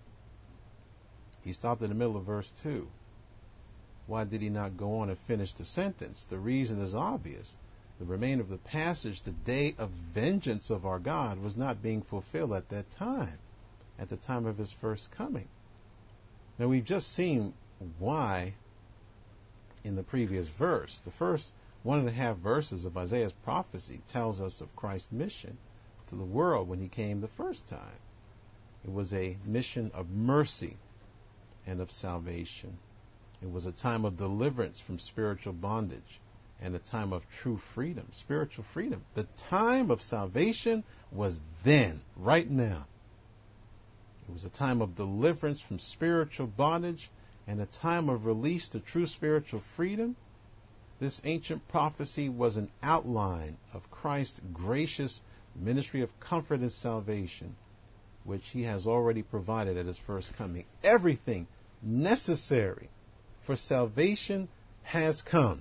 He stopped in the middle of verse two. Why did he not go on and finish the sentence? The reason is obvious. The remainder of the passage, the day of vengeance of our God, was not being fulfilled at that time, at the time of his first coming. Now, we've just seen why in the previous verse. The first one and a half verses of Isaiah's prophecy tells us of Christ's mission to the world when he came the first time. It was a mission of mercy and of salvation. It was a time of deliverance from spiritual bondage and a time of true freedom, spiritual freedom. The time of salvation was then, right now. It was a time of deliverance from spiritual bondage and a time of release to true spiritual freedom. This ancient prophecy was an outline of Christ's gracious ministry of comfort and salvation, which he has already provided at his first coming. Everything necessary for salvation has come.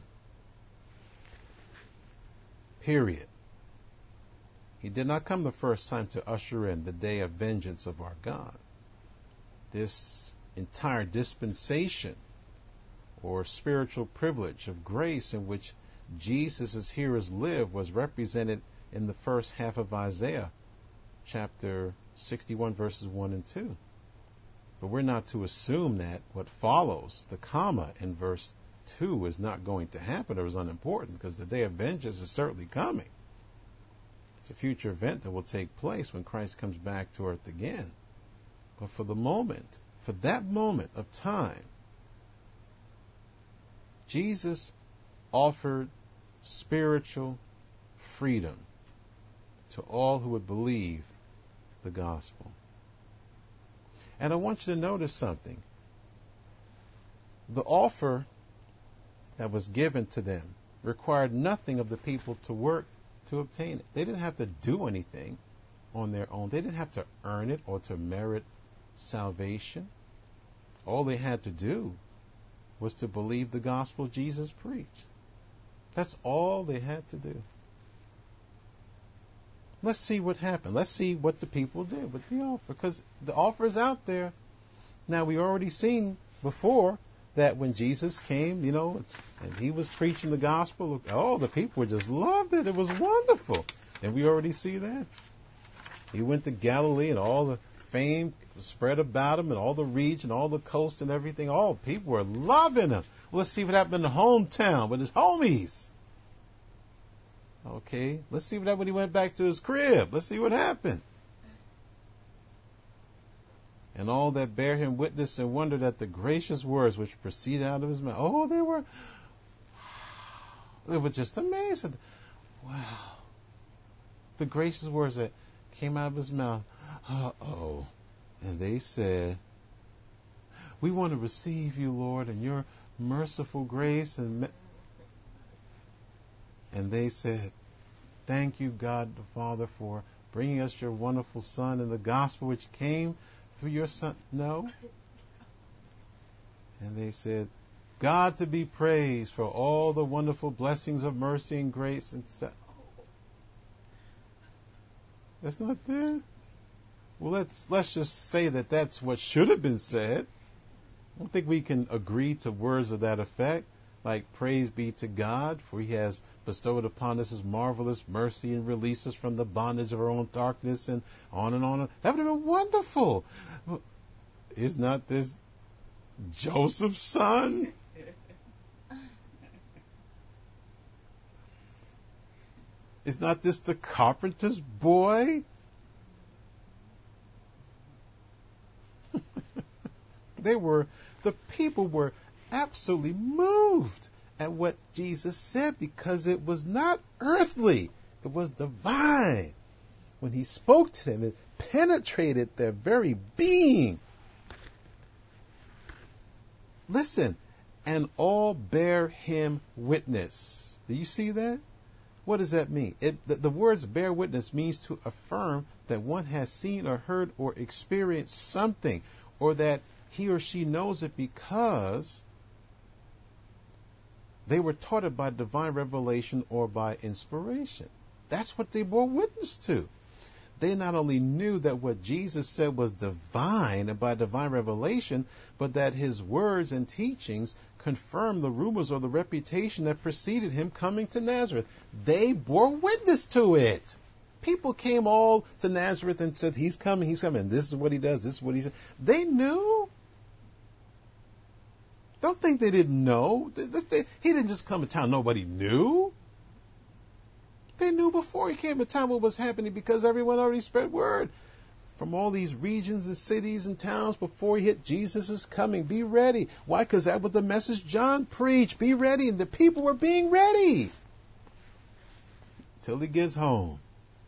Period. He did not come the first time to usher in the day of vengeance of our God. This entire dispensation or spiritual privilege of grace in which Jesus' hearers live was represented in the first half of Isaiah, chapter sixty-one, verses one and two. But we're not to assume that what follows, the comma in verse two, is not going to happen or is unimportant, because the day of vengeance is certainly coming. It's a future event that will take place when Christ comes back to earth again. But for the moment, for that moment of time, Jesus offered spiritual freedom to all who would believe the gospel. And I want you to notice something. The offer that was given to them required nothing of the people to work to obtain it. They didn't have to do anything on their own. They didn't have to earn it or to merit salvation. All they had to do was to believe the gospel Jesus preached. That's all they had to do. Let's see what happened. Let's see what the people did with the offer, because the offer is out there. Now, we already seen before that when Jesus came, you know, and he was preaching the gospel, oh, the people just loved it. It was wonderful. And we already see that. He went to Galilee and all the fame spread about him and all the region, all the coast and everything. All people were loving him. Well, let's see what happened in the hometown with his homies. Okay, let's see what happened when he went back to his crib. Let's see what happened. And all that bear him witness and wondered at the gracious words which proceeded out of his mouth. Oh, they were, they were just amazing. Wow. The gracious words that came out of his mouth. Uh-oh. And they said, we want to receive you, Lord, and your merciful grace. And me-. And they said, thank you, God the Father, for bringing us your wonderful Son and the gospel which came through your Son. No. And they said, God to be praised for all the wonderful blessings of mercy and grace. And sa-. That's not there. Well, let's let's just say that that's what should have been said. I don't think we can agree to words of that effect, like praise be to God, for he has bestowed upon us his marvelous mercy and released us from the bondage of our own darkness, and on and on. That would have been wonderful. Is not this Joseph's son? Is not this the carpenter's boy? They were, the people were absolutely moved at what Jesus said, because it was not earthly, it was divine. When he spoke to them, it penetrated their very being. Listen, and all bear him witness. Do you see that? What does that mean? It, the, the words bear witness means to affirm that one has seen or heard or experienced something, or that he or she knows it because they were taught it by divine revelation or by inspiration. That's what they bore witness to. They not only knew that what Jesus said was divine and by divine revelation, but that his words and teachings confirmed the rumors or the reputation that preceded him coming to Nazareth. They bore witness to it. People came all to Nazareth and said, he's coming, he's coming. This is what he does, this is what he said. They knew. Don't think they didn't know. He didn't just come to town, nobody knew. They knew before he came to town what was happening, because everyone already spread word from all these regions and cities and towns before he hit. Jesus is coming. Be ready. Why? Because that was the message John preached. Be ready. And the people were being ready till he gets home.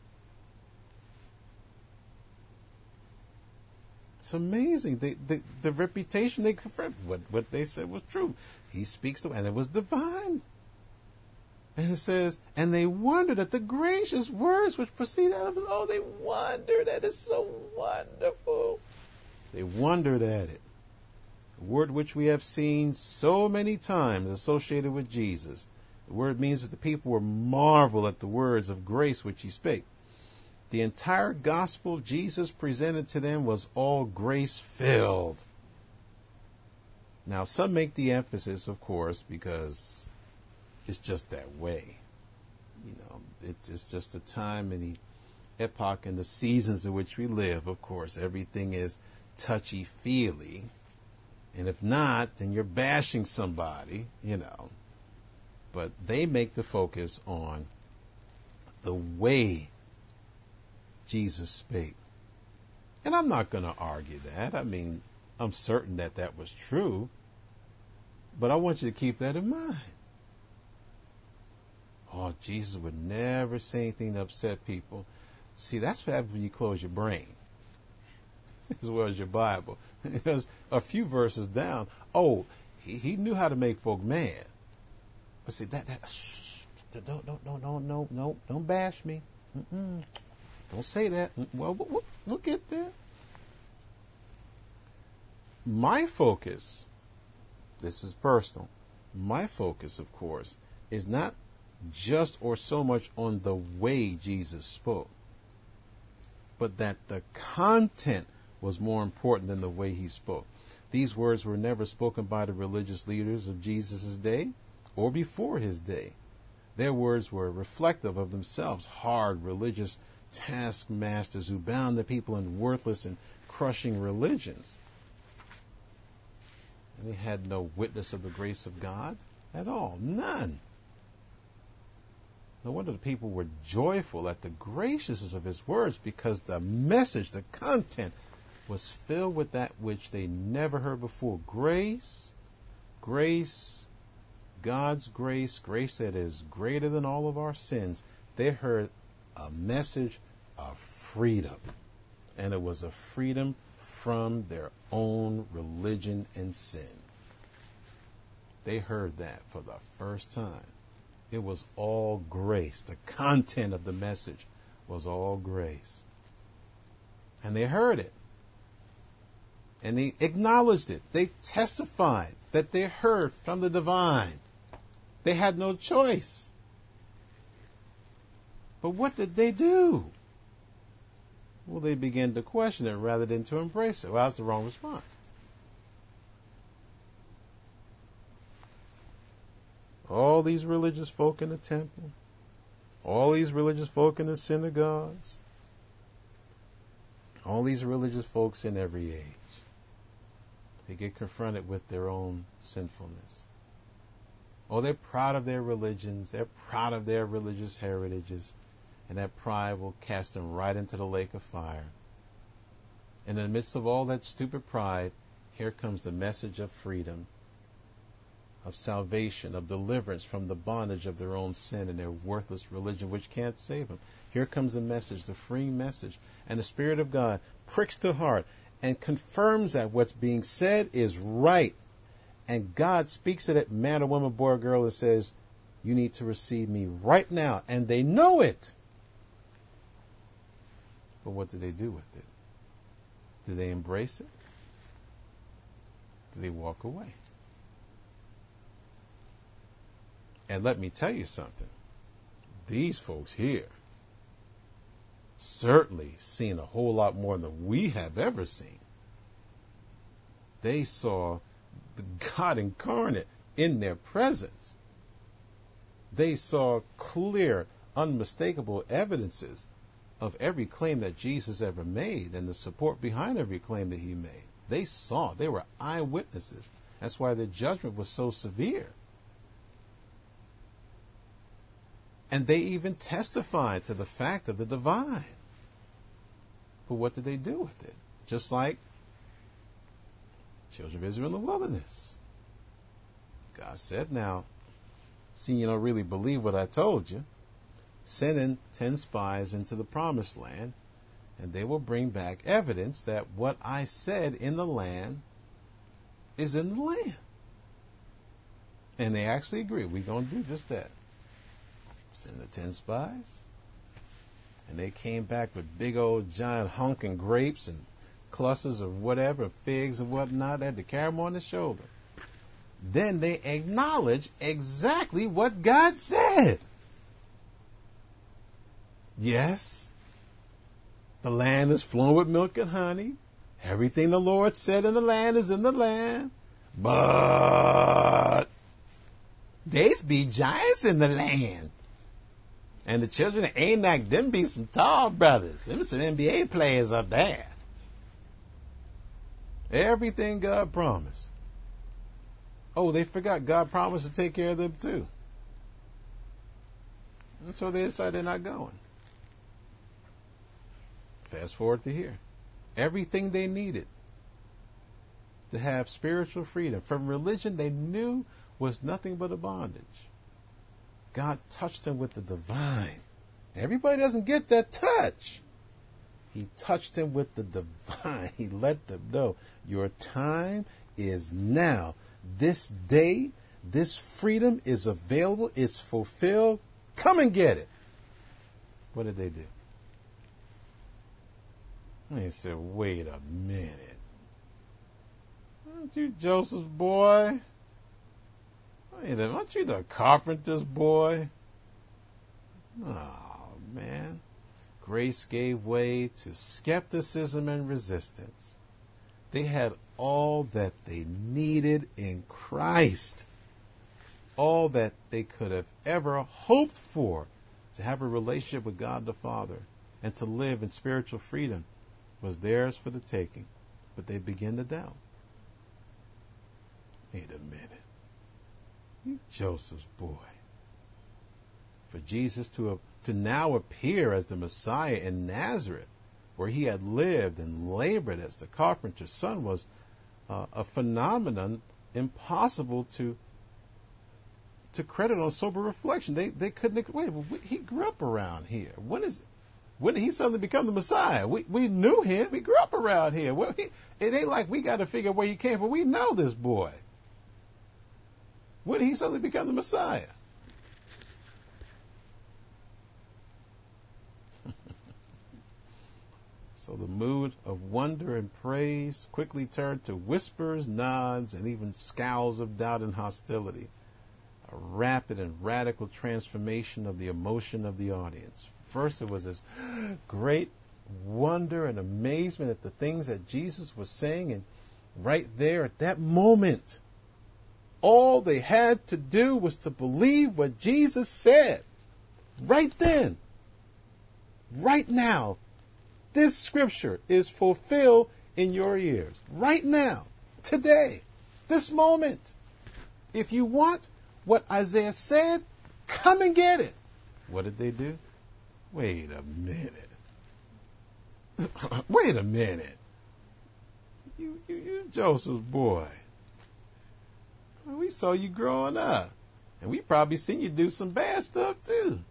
It's amazing. They, they, the reputation they confirmed, what, what they said was true. He speaks to, and it was divine. And it says, and they wondered at the gracious words which proceed out of his. Oh, they wondered at it. It's so wonderful. They wondered at it. A word which we have seen so many times associated with Jesus. The word means that the people were marveled at the words of grace which he spake. The entire gospel Jesus presented to them was all grace-filled. Now, some make the emphasis, of course, because it's just that way. You know, it's, it's just the time and the epoch and the seasons in which we live. Of course, everything is touchy-feely. And if not, then you're bashing somebody, you know. But they make the focus on the way Jesus spake. And I'm not going to argue that. I mean, I'm certain that that was true. But I want you to keep that in mind. Oh, Jesus would never say anything to upset people. See, that's what happens when you close your brain, as well as your Bible. Because a few verses down, oh, he, he knew how to make folk mad. But see, that, that, shh, don't, don't, don't, don't, no, no, don't bash me. Mm-mm. Don't say that. Well, we'll, we'll get there. My focus, this is personal, my focus, of course, is not just or so much on the way Jesus spoke. but that the content was more important than the way he spoke. These words were never spoken by the religious leaders of Jesus' day or before his day. Their words were reflective of themselves, hard religious taskmasters who bound the people in worthless and crushing religions. And they had no witness of the grace of God at all. None. No wonder the people were joyful at the graciousness of his words, because the message, the content, was filled with that which they never heard before. Grace, grace, God's grace, grace that is greater than all of our sins. They heard a message of freedom. And it was a freedom from their own religion and sin. They heard that for the first time. It was all grace. The content of the message was all grace. And they heard it. And they acknowledged it. They testified that they heard from the divine. They had no choice. But what did they do? Well, they began to question it rather than to embrace it. Well, that's the wrong response. All these religious folk in the temple, all these religious folk in the synagogues, all these religious folks in every age, they get confronted with their own sinfulness. Oh, they're proud of their religions, they're proud of their religious heritages, and that pride will cast them right into the lake of fire. And in the midst of all that stupid pride, here comes the message of freedom, of salvation, of deliverance from the bondage of their own sin and their worthless religion, which can't save them. Here comes the message, the freeing message. And the Spirit of God pricks the heart and confirms that what's being said is right. And God speaks to that man or woman, boy or girl, and says, you need to receive me right now. And they know it. But what do they do with it? Do they embrace it? Do they walk away? And let me tell you something. These folks here certainly seen a whole lot more than we have ever seen. They saw the God incarnate in their presence. They saw clear, unmistakable evidences of every claim that Jesus ever made and the support behind every claim that he made. They saw. They were eyewitnesses. That's why the judgment was so severe. And they even testified to the fact of the divine. But what did they do with it? Just like children of Israel in the wilderness. God said, now, see, you don't really believe what I told you. Send in ten spies into the promised land, and they will bring back evidence that what I said in the land is in the land. And they actually agree. We're going to do just that. Send the ten spies. And they came back with big old giant honking grapes and clusters of whatever, figs and whatnot. They had to carry them on the shoulder. Then they acknowledged exactly what God said. Yes, the land is flowing with milk and honey. Everything the Lord said in the land is in the land. But there's be giants in the land. And the children of Anak, them be some tall brothers. Them some N B A players up there. Everything God promised. Oh, they forgot God promised to take care of them too. And so they decided they're not going. Fast forward to here. Everything they needed to have spiritual freedom from religion they knew was nothing but a bondage. God touched them with the divine. Everybody doesn't get that touch. He touched them with the divine. He let them know your time is now. This day, this freedom is available. It's fulfilled. Come and get it. What did they do? They said, wait a minute. Aren't you Joseph's boy? Wait a minute, aren't you the carpenter's boy? Oh, man. grace gave way to skepticism and resistance. They had all that they needed in Christ, all that they could have ever hoped for to have a relationship with God the Father and to live in spiritual freedom was theirs for the taking. But they begin to doubt. Wait a minute. You Joseph's boy. For Jesus to have, to now appear as the Messiah in Nazareth, where he had lived and labored as the carpenter's son, was uh, a phenomenon impossible to to credit on sober reflection. They they couldn't wait. Well, he grew up around here. When is when did he suddenly become the Messiah? We we knew him. He grew up around here. Well, he, it ain't like we got to figure out where he came from. We know this boy. When did he suddenly become the Messiah? So the mood of wonder and praise quickly turned to whispers, nods, and even scowls of doubt and hostility. A rapid and radical transformation of the emotion of the audience. First, it was this great wonder and amazement at the things that Jesus was saying, and right there at that moment, all they had to do was to believe what Jesus said. Right then, right now, this scripture is fulfilled in your ears. Right now, today, this moment. If you want what Isaiah said, come and get it. What did they do? Wait a minute. Wait a minute. You, you, you Joseph's boy. We saw you growing up. And we probably seen you do some bad stuff too.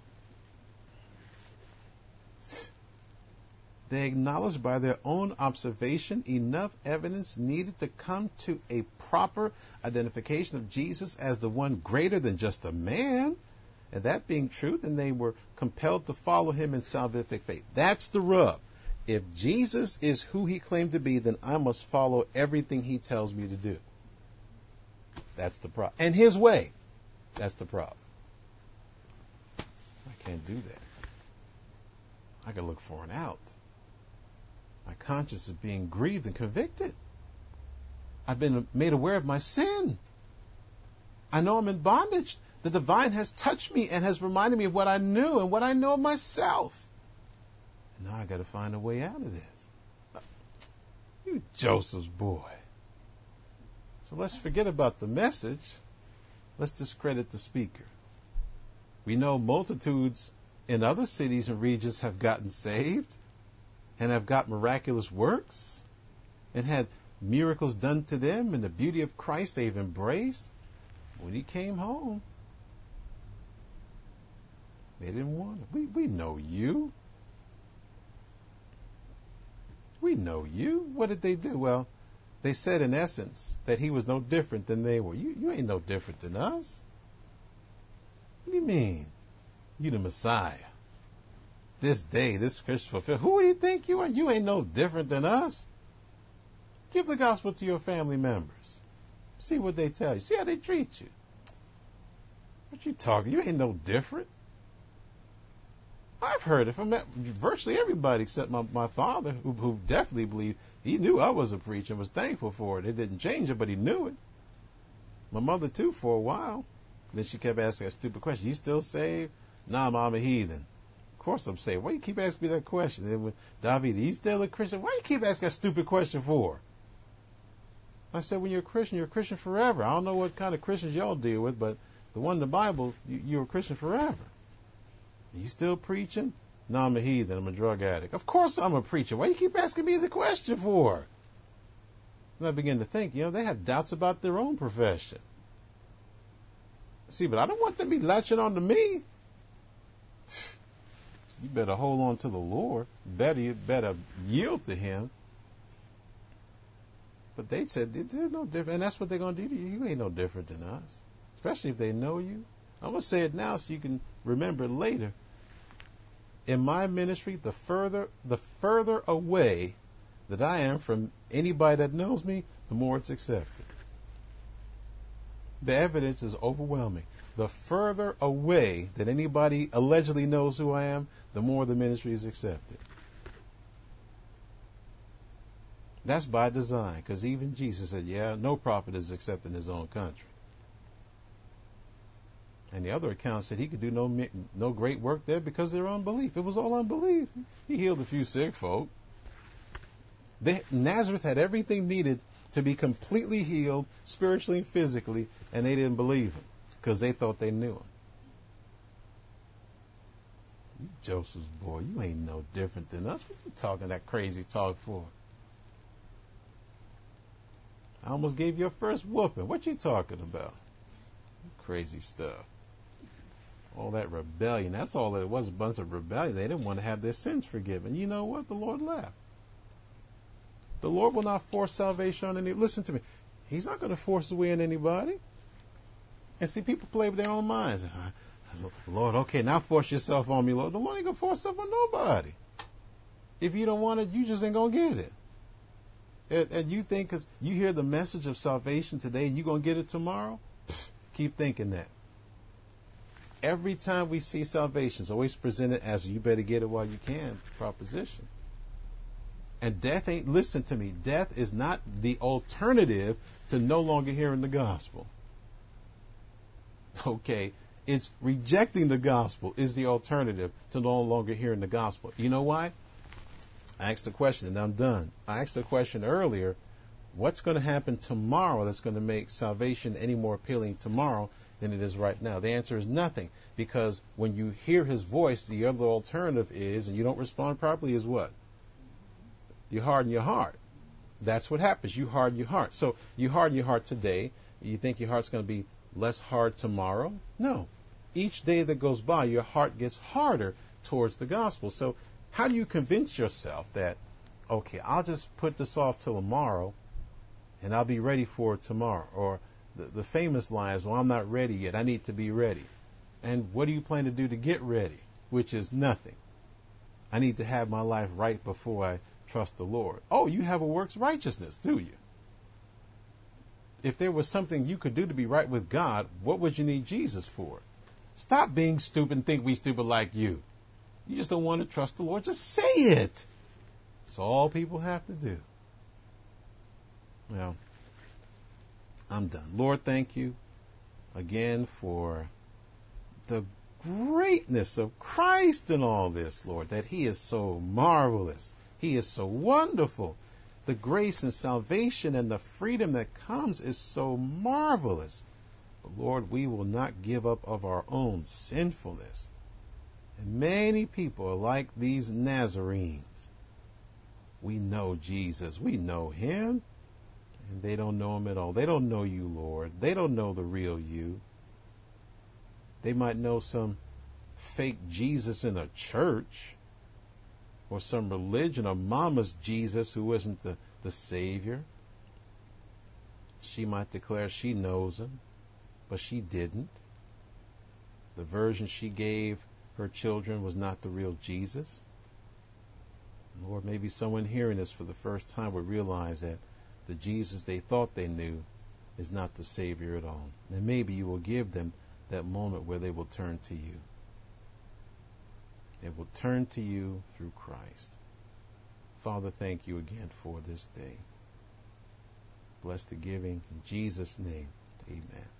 They acknowledged by their own observation enough evidence needed to come to a proper identification of Jesus as the one greater than just a man. And that being true, then they were compelled to follow him in salvific faith. That's the rub. If Jesus is who he claimed to be, then I must follow everything he tells me to do. That's the problem. And his way. That's the problem. I can't do that. I can look for an out. My conscience is being grieved and convicted. I've been made aware of my sin. I know I'm in bondage. The divine has touched me and has reminded me of what I knew and what I know of myself. And now I got to find a way out of this. You Joseph's boy. So let's forget about the message. Let's discredit the speaker. We know multitudes in other cities and regions have gotten saved and have got miraculous works and had miracles done to them, and the beauty of Christ they've embraced. When he came home, they didn't want it. We, we know you. We know you. What did they do? Well, they said in essence that he was no different than they were. You, you ain't no different than us. What do you mean? You the Messiah. This day, this Christian fulfilled. Who do you think you are? You ain't no different than us. Give the gospel to your family members. See what they tell you. See how they treat you. What you talking? You ain't no different. I've heard it from virtually everybody except my, my father, who, who definitely believed. He knew I was a preacher and was thankful for it. It didn't change it, but he knew it. My mother, too, for a while. Then she kept asking that stupid question. You still saved? Nah, I'm a heathen. Of course I'm saved. Why you keep asking me that question? Then when David, are you still a Christian? Why you keep asking that stupid question for? I said, when you're a Christian, you're a Christian forever. I don't know what kind of Christians y'all deal with, but the one in the Bible, you, you're a Christian forever. Are you still preaching? No, I'm a heathen. I'm a drug addict. Of course I'm a preacher. Why you keep asking me the question for? And I begin to think, you know, they have doubts about their own profession. See, but I don't want them to be latching on to me. You better hold on to the Lord. Better, you better yield to him. But they said they're no different, and that's what they're going to do to you. You ain't no different than us, especially if they know you. I'm going to say it now so you can remember it later. In my ministry, the further the further away that I am from anybody that knows me, the more it's accepted. The evidence is overwhelming. The further away that anybody allegedly knows who I am, the more the ministry is accepted. That's by design, because even Jesus said, yeah, no prophet is accepted in his own country. And the other account said he could do no no great work there because of their unbelief. It was all unbelief. He healed a few sick folk. They, Nazareth had everything needed to be completely healed, spiritually and physically, and they didn't believe him because they thought they knew him. You Joseph's boy, you ain't no different than us. What you talking that crazy talk for? I almost gave you a first whooping. What you talking about? Crazy stuff. All that rebellion. That's all it was, a bunch of rebellion. They didn't want to have their sins forgiven. You know what? The Lord left. The Lord will not force salvation on any. Listen to me. He's not going to force away on anybody. And see, people play with their own minds. Lord, okay, now force yourself on me, Lord. The Lord ain't going to force stuff on nobody. If you don't want it, you just ain't going to get it. And, and you think because you hear the message of salvation today, you're going to get it tomorrow? Pfft, keep thinking that. Every time we see salvation, it's always presented as you better get it while you can proposition. And death ain't, listen to me, death is not the alternative to no longer hearing the gospel. Okay, it's rejecting the gospel is the alternative to no longer hearing the gospel. You know why? I asked a question and I'm done. I asked a question earlier. What's going to happen tomorrow that's going to make salvation any more appealing tomorrow than it is right now? The answer is nothing, because when you hear his voice, the other alternative is, and you don't respond properly, is what? You harden your heart. That's what happens. You harden your heart. So you harden your heart today. You think your heart's going to be less hard tomorrow? No. Each day that goes by, your heart gets harder towards the gospel. So how do you convince yourself that, okay, I'll just put this off till tomorrow and I'll be ready for it tomorrow? Or the, the famous line is, well, I'm not ready yet. I need to be ready. And what do you plan to do to get ready? Which is nothing. I need to have my life right before I trust the Lord. Oh, you have a works righteousness, do you? If there was something you could do to be right with God, what would you need Jesus for? Stop being stupid and think we stupid like you. You just don't want to trust the Lord. Just say it. That's all people have to do. Well, I'm done. Lord, thank you again for the greatness of Christ in all this, Lord, that he is so marvelous. He is so wonderful. The grace and salvation and the freedom that comes is so marvelous. But Lord, we will not give up of our own sinfulness. And many people are like these Nazarenes. We know Jesus. We know him. And they don't know him at all. They don't know you, Lord. They don't know the real you. They might know some fake Jesus in a church, or some religion, or mama's Jesus who isn't the, the Savior. She might declare she knows him, but she didn't. The version she gave her children was not the real Jesus. Lord, maybe someone hearing this for the first time would realize that the Jesus they thought they knew is not the Savior at all. And maybe you will give them that moment where they will turn to you. They will turn to you through Christ. Father, thank you again for this day. Bless the giving. In Jesus' name, amen.